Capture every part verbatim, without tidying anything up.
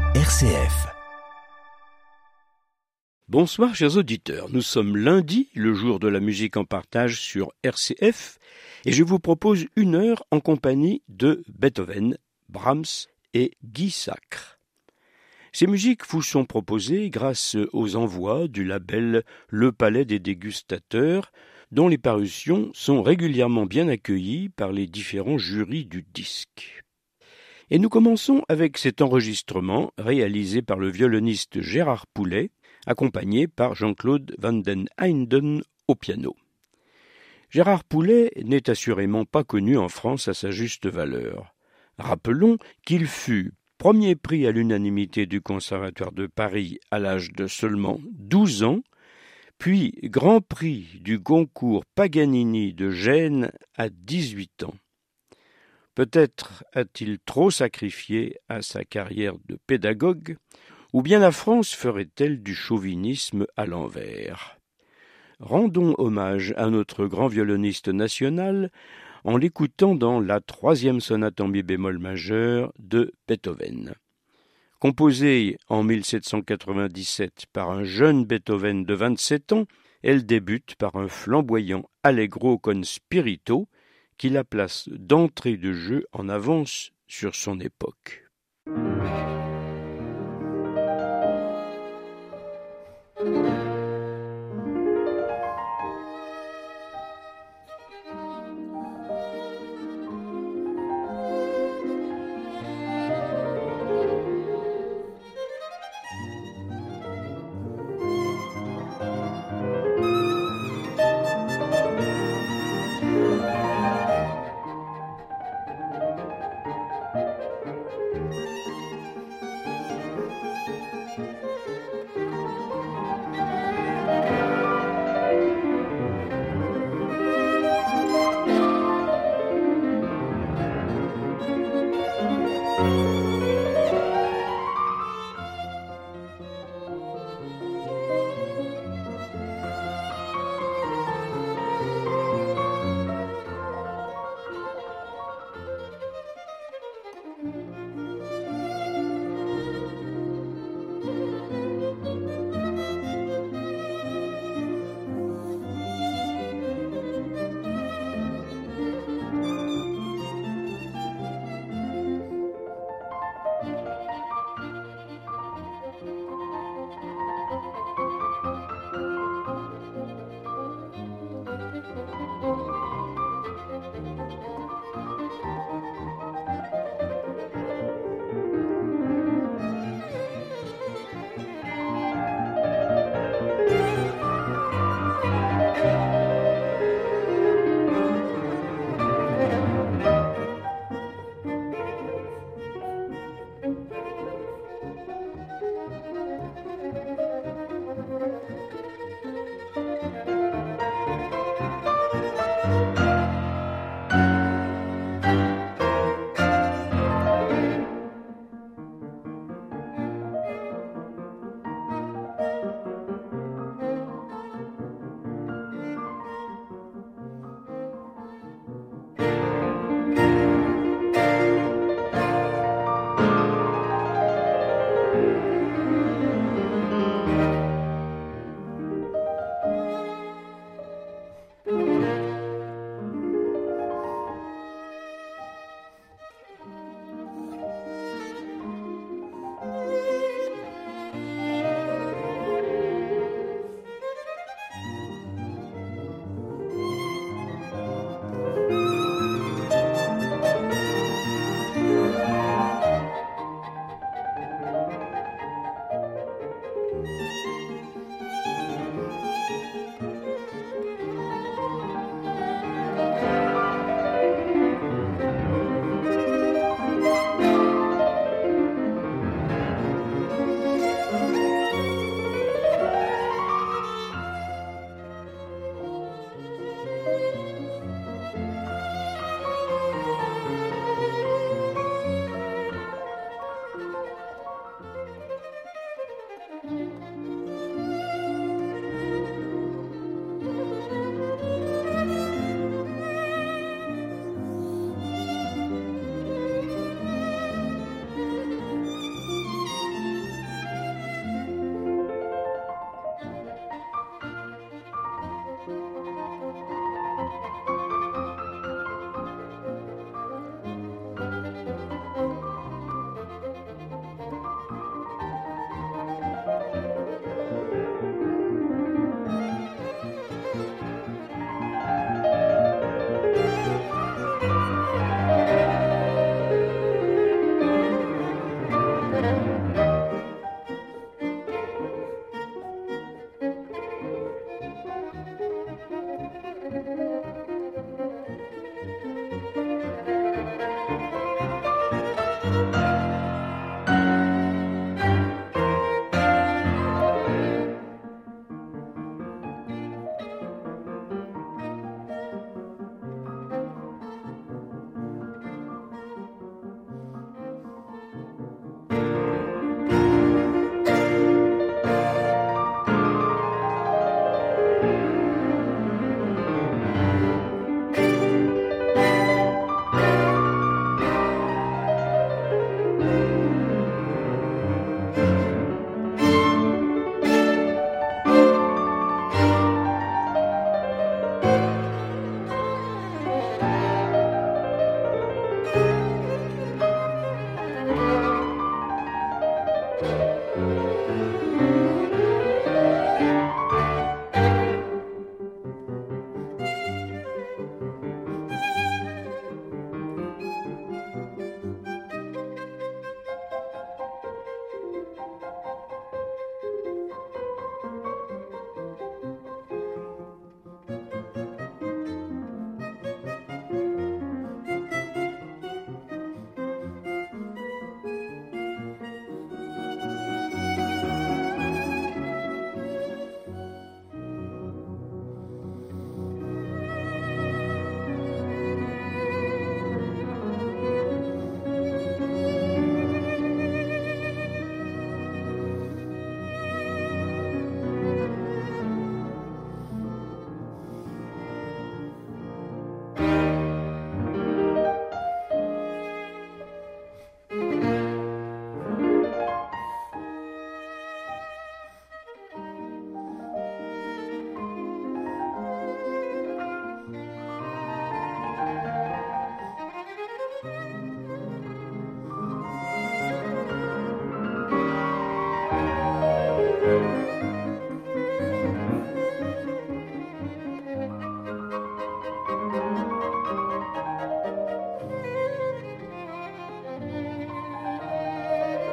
R C F. Bonsoir chers auditeurs, nous sommes lundi, le jour de la musique en partage sur R C F, et je vous propose une heure en compagnie de Beethoven, Brahms et Guy Sacre. Ces musiques vous sont proposées grâce aux envois du label Le Palais des Dégustateurs, dont les parutions sont régulièrement bien accueillies par les différents jurys du disque. Et nous commençons avec cet enregistrement réalisé par le violoniste Gérard Poulet, accompagné par Jean-Claude Van den Einden au piano. Gérard Poulet n'est assurément pas connu en France à sa juste valeur. Rappelons qu'il fut premier prix à l'unanimité du Conservatoire de Paris à l'âge de seulement douze ans, puis grand prix du Goncourt Paganini de Gênes à dix-huit ans. Peut-être a-t-il trop sacrifié à sa carrière de pédagogue, ou bien la France ferait-elle du chauvinisme à l'envers? Rendons hommage à notre grand violoniste national en l'écoutant dans la troisième sonate en mi bémol majeur de Beethoven. Composée en mille sept cent quatre-vingt-dix-sept par un jeune Beethoven de vingt-sept ans, elle débute par un flamboyant allegro con spirito qui la place d'entrée de jeu en avance sur son époque.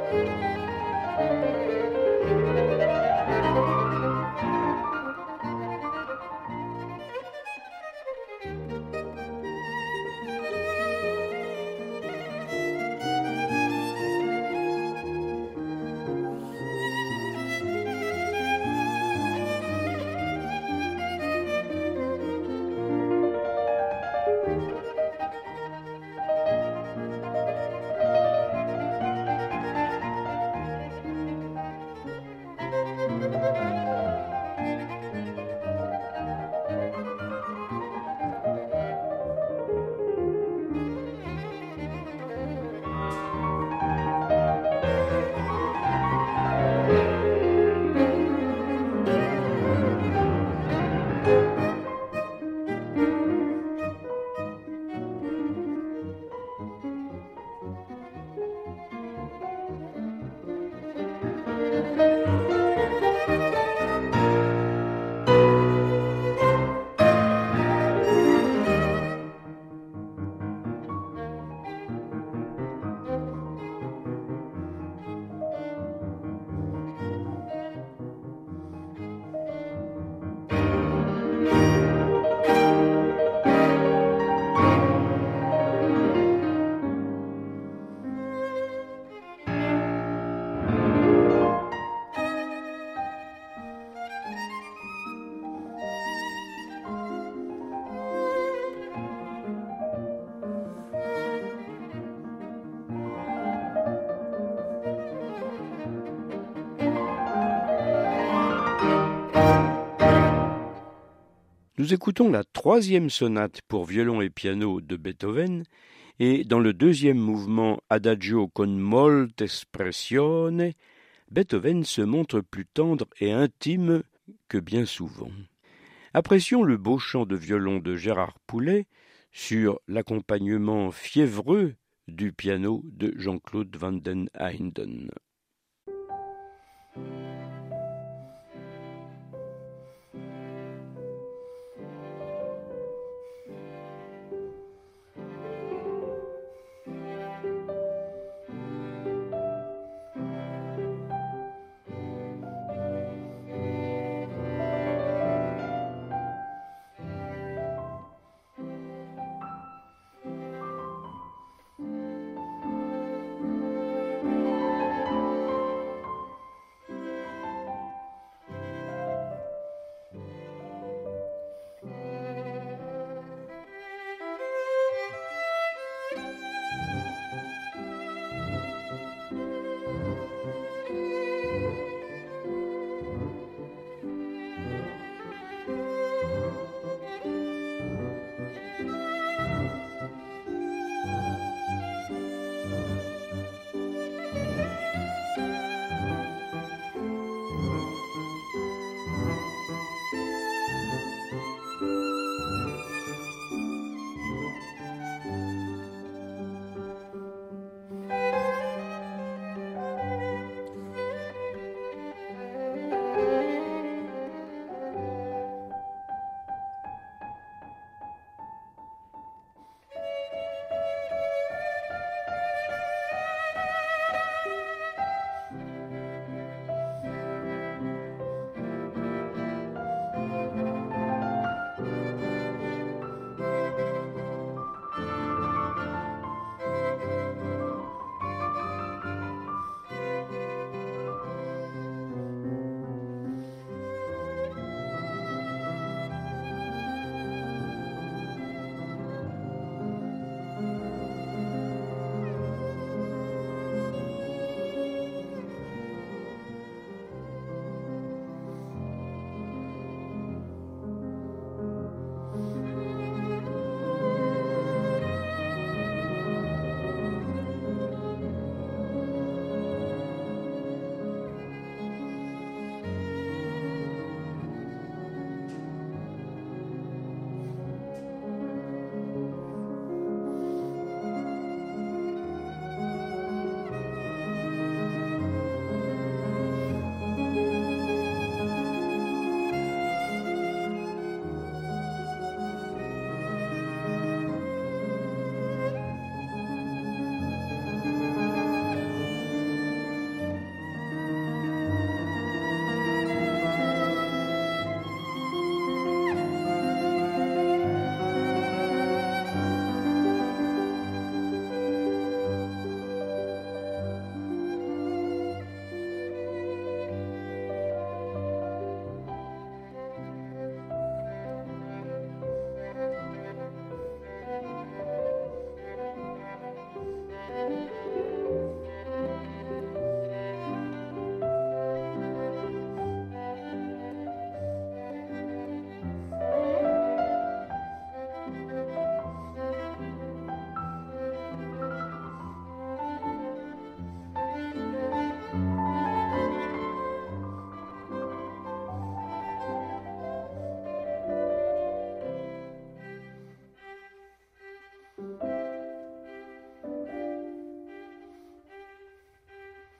Nous écoutons la troisième sonate pour violon et piano de Beethoven, et dans le deuxième mouvement Adagio con molte espressione, Beethoven se montre plus tendre et intime que bien souvent. Apprécions le beau chant de violon de Gérard Poulet sur l'accompagnement fiévreux du piano de Jean-Claude Van den Eynden.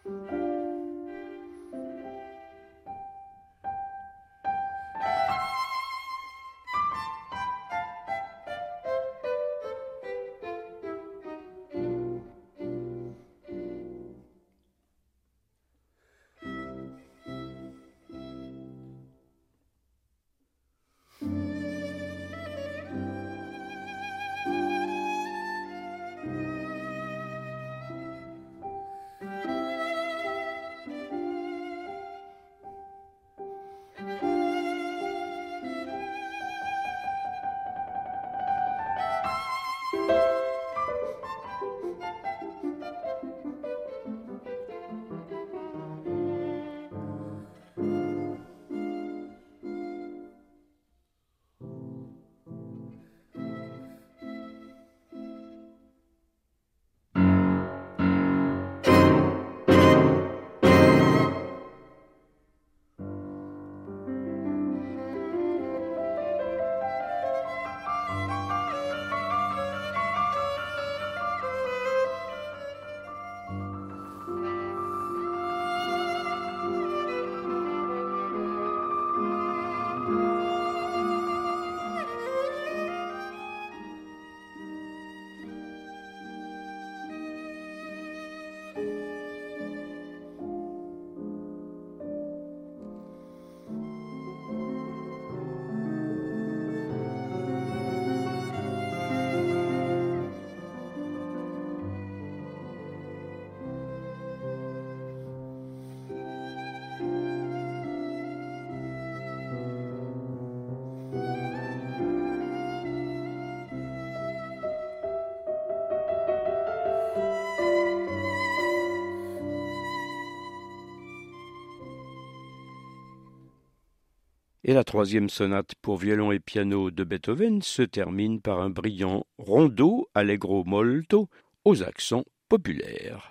Et la troisième sonate pour violon et piano de Beethoven se termine par un brillant rondo allegro molto aux accents populaires.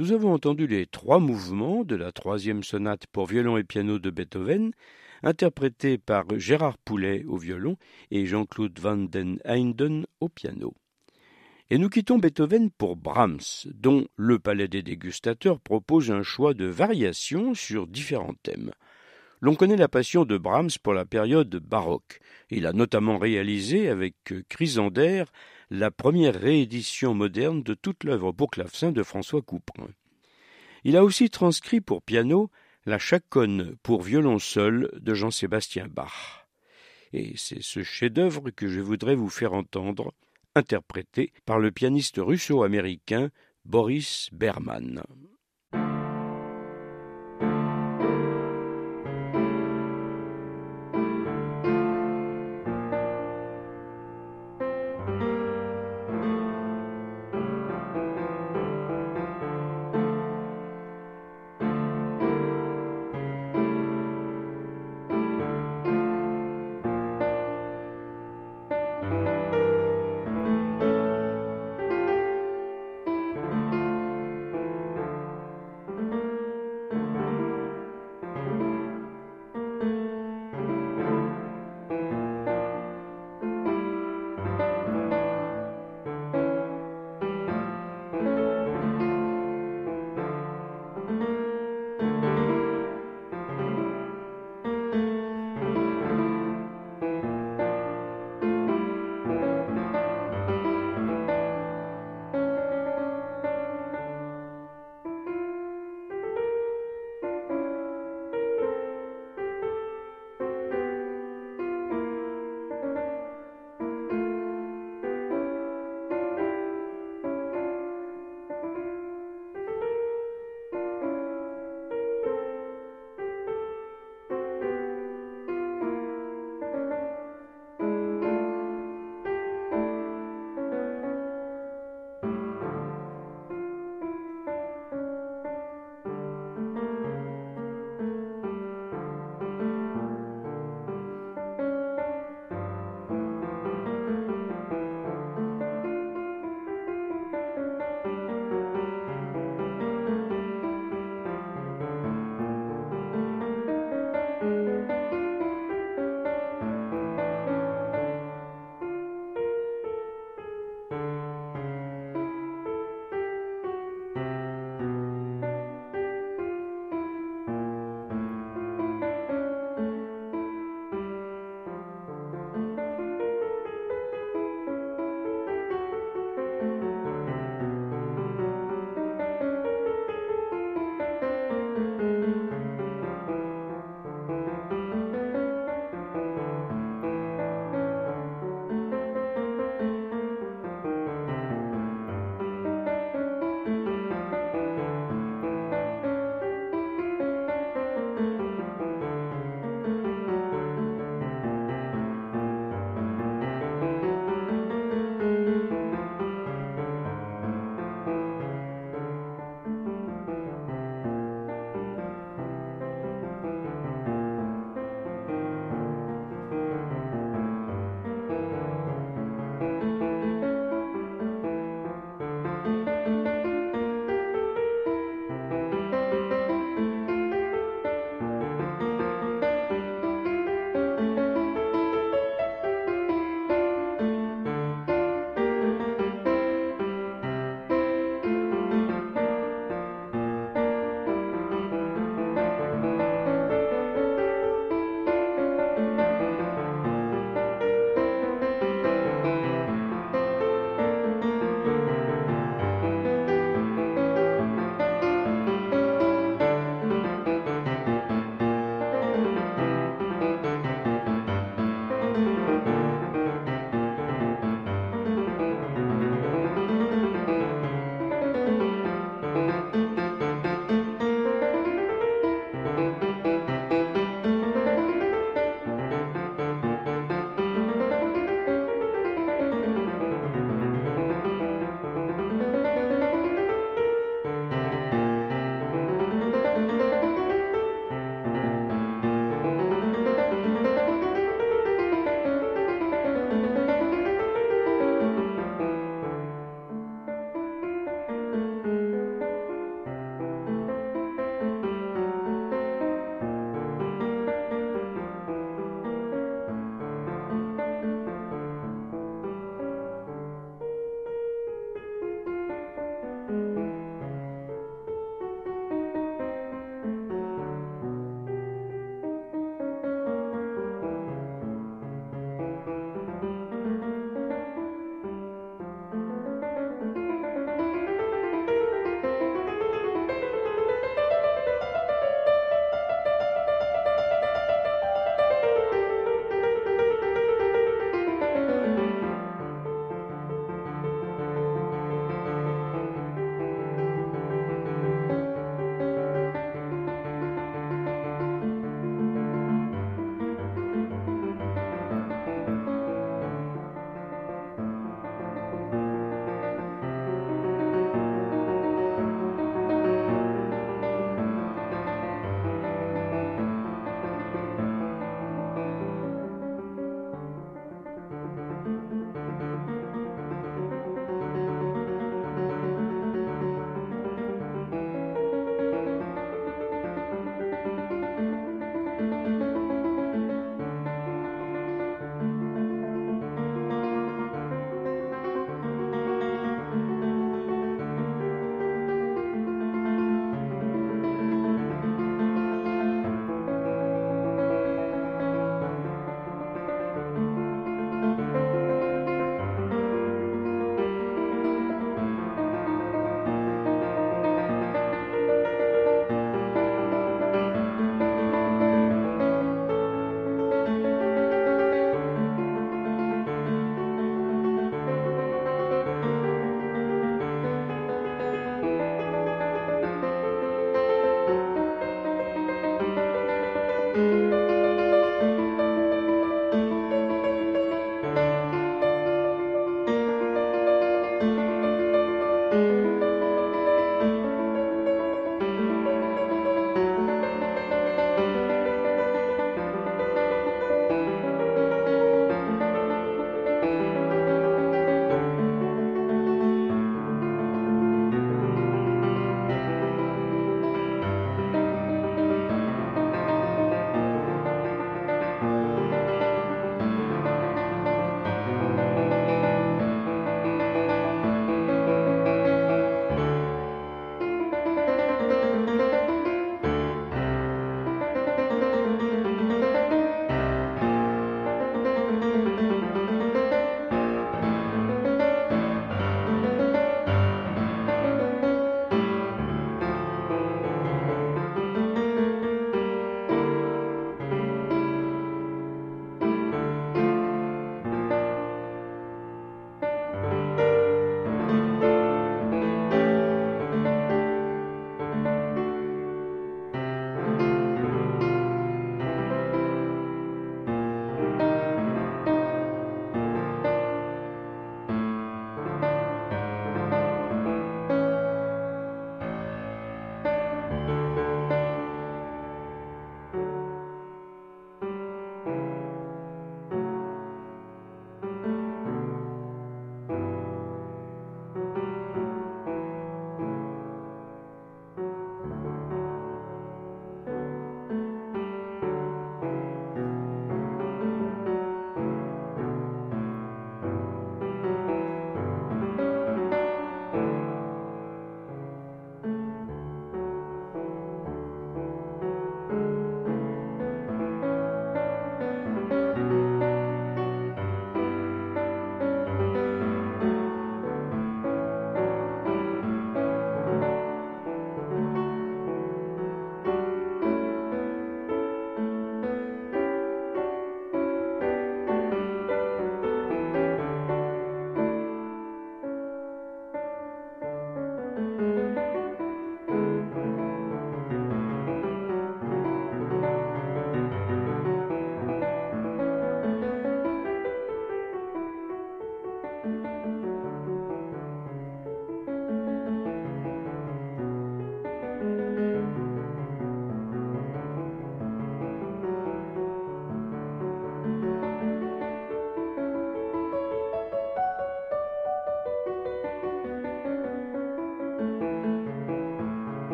Nous avons entendu les trois mouvements de la troisième sonate pour violon et piano de Beethoven, interprétés par Gérard Poulet au violon et Jean-Claude Van den Einde au piano. Et nous quittons Beethoven pour Brahms, dont le Palais des dégustateurs propose un choix de variations sur différents thèmes. L'on connaît la passion de Brahms pour la période baroque. Il a notamment réalisé avec Chrysander la première réédition moderne de toute l'œuvre pour clavecin de François Couperin. Il a aussi transcrit pour piano la chaconne pour violon seul de Jean-Sébastien Bach. Et c'est ce chef-d'œuvre que je voudrais vous faire entendre, interprété par le pianiste russo-américain Boris Berman.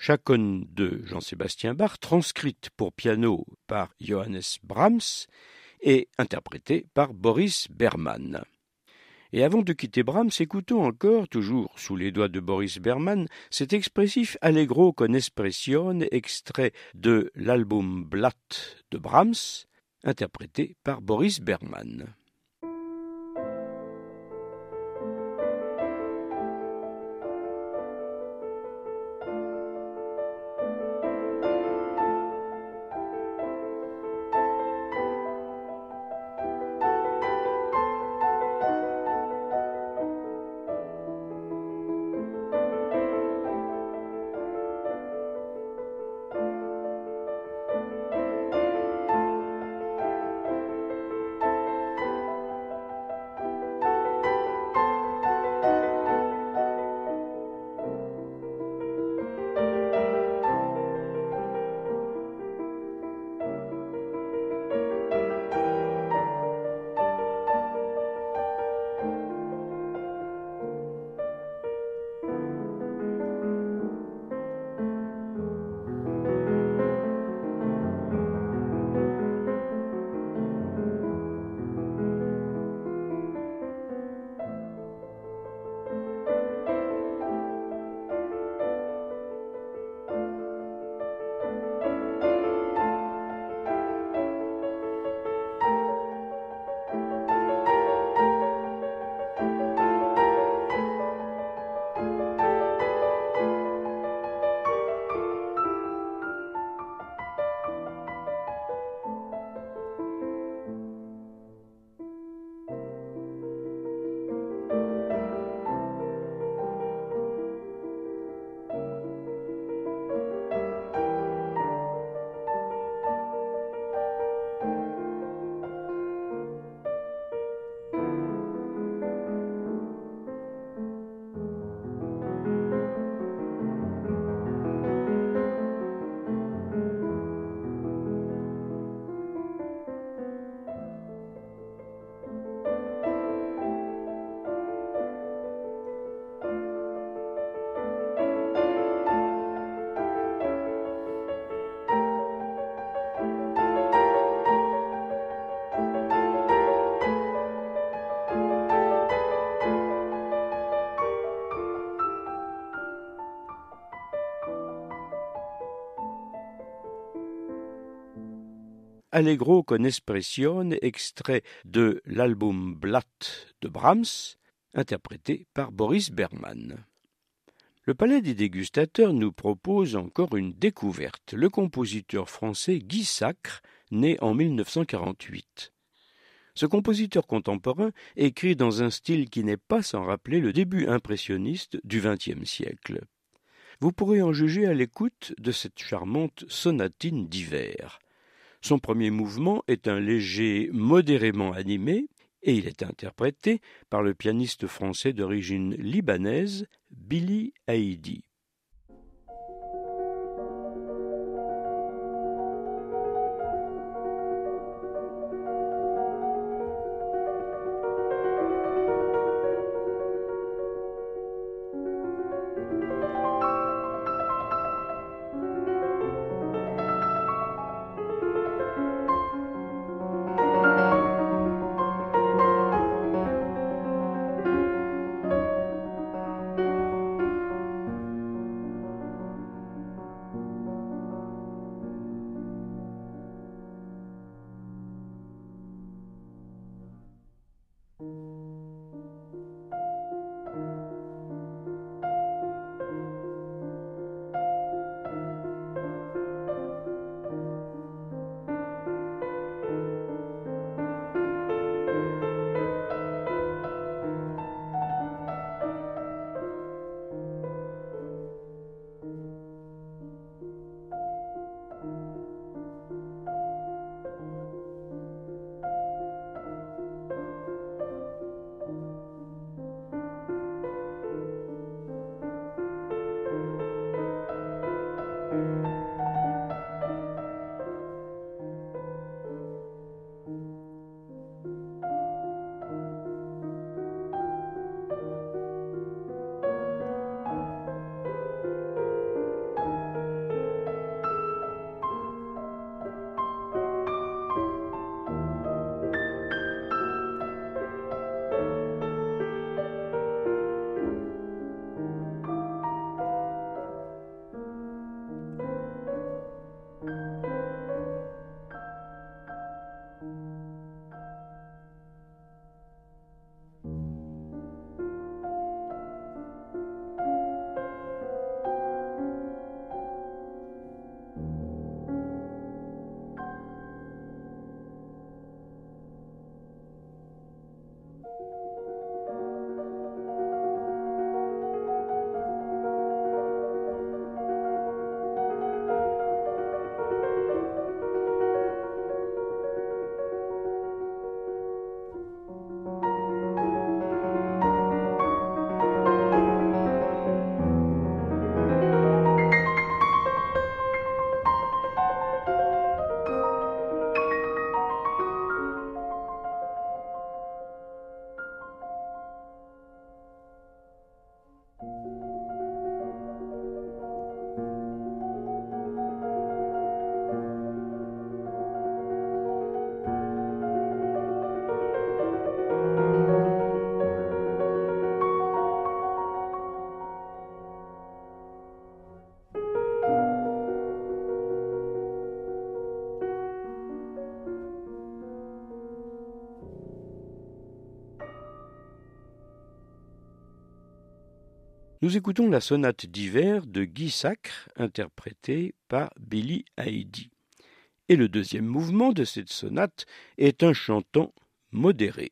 Chaconne de Jean-Sébastien Bach, transcrite pour piano par Johannes Brahms et interprétée par Boris Berman. Et avant de quitter Brahms, écoutons encore, toujours sous les doigts de Boris Berman, cet expressif Allegro con espressione, extrait de l'album Blatt de Brahms, interprété par Boris Berman. Allegro con espressione, extrait de l'album Blatt de Brahms, interprété par Boris Berman. Le Palais des dégustateurs nous propose encore une découverte, le compositeur français Guy Sacre, né en mille neuf cent quarante-huit. Ce compositeur contemporain écrit dans un style qui n'est pas sans rappeler le début impressionniste du vingtième siècle. Vous pourrez en juger à l'écoute de cette charmante sonatine d'hiver. Son premier mouvement est un léger modérément animé et il est interprété par le pianiste français d'origine libanaise Billy Haïdi. Nous écoutons la sonate d'hiver de Guy Sacre, interprétée par Billy Heidi. Et le deuxième mouvement de cette sonate est un chantant modéré.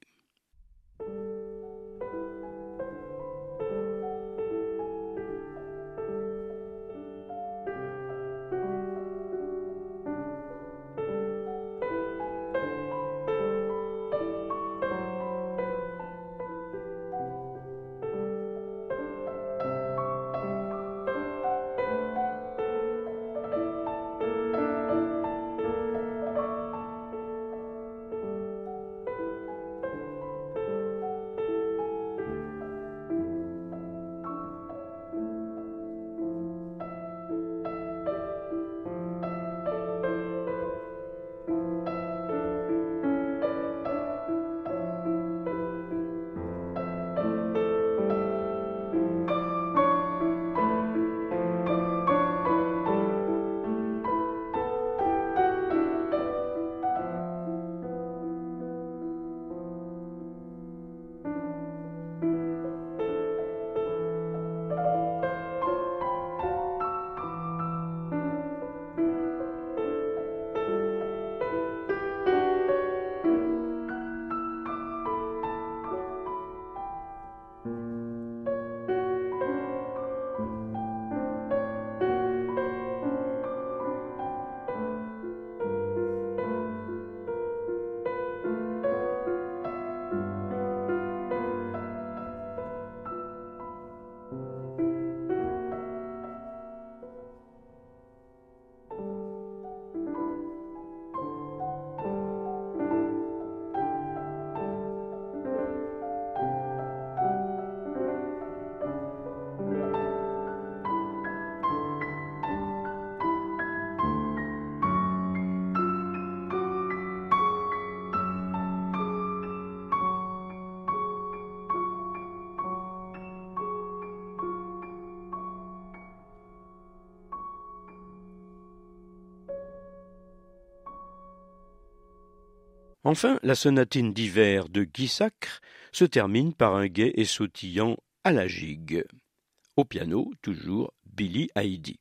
Enfin, la sonatine d'hiver de Guy Sacre se termine par un gai et sautillant à la gigue. Au piano, toujours Billy Heidi.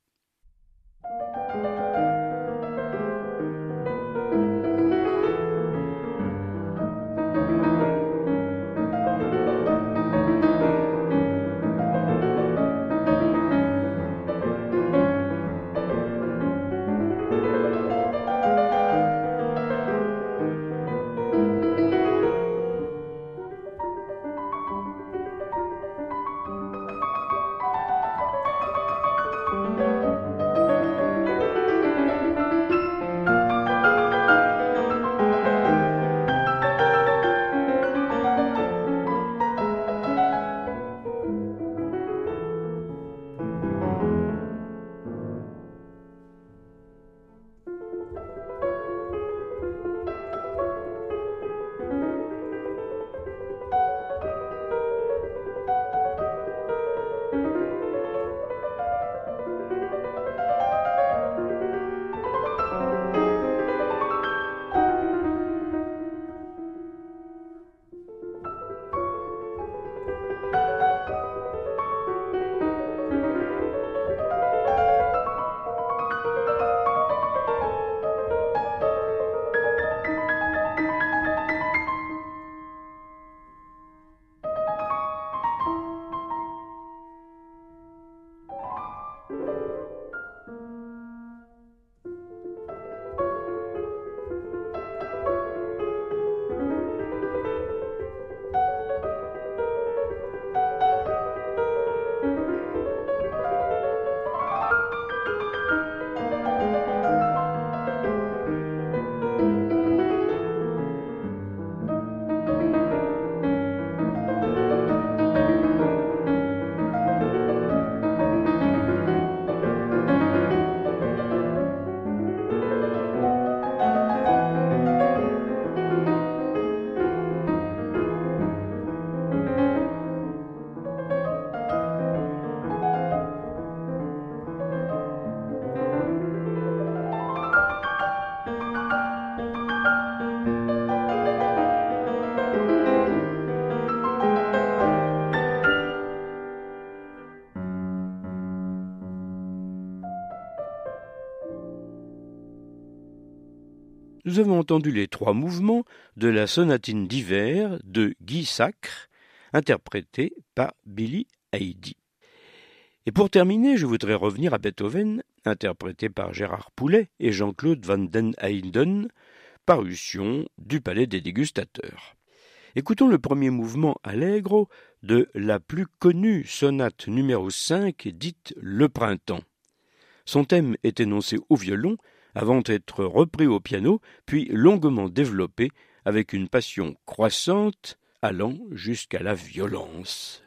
Thank you. nous avons entendu les trois mouvements de la sonatine d'hiver de Guy Sacre, interprétée par Billy Heidi. Et pour terminer, je voudrais revenir à Beethoven, interprété par Gérard Poulet et Jean-Claude Van den Eyden, parution du Palais des Dégustateurs. Écoutons le premier mouvement allegro de la plus connue sonate numéro cinq, dite Le Printemps. Son thème est énoncé au violon, avant d'être repris au piano, puis longuement développé avec une passion croissante allant jusqu'à la violence.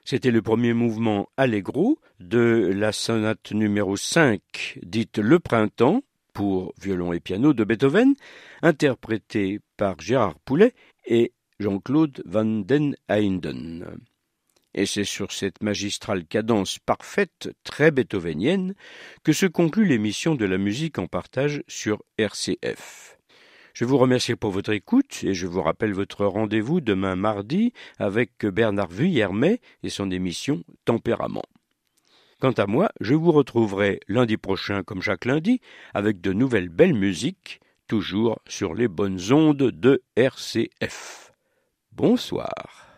C'était le premier mouvement allegro de la sonate numéro cinq, dite Le Printemps, pour violon et piano de Beethoven, interprétée par Gérard Poulet et Jean-Claude Van den Eynden. Et c'est sur cette magistrale cadence parfaite, très beethovenienne, que se conclut l'émission de la musique en partage sur R C F. Je vous remercie pour votre écoute et je vous rappelle votre rendez-vous demain mardi avec Bernard Vuillermet et son émission Tempérament. Quant à moi, je vous retrouverai lundi prochain comme chaque lundi avec de nouvelles belles musiques, toujours sur les bonnes ondes de R C F. Bonsoir.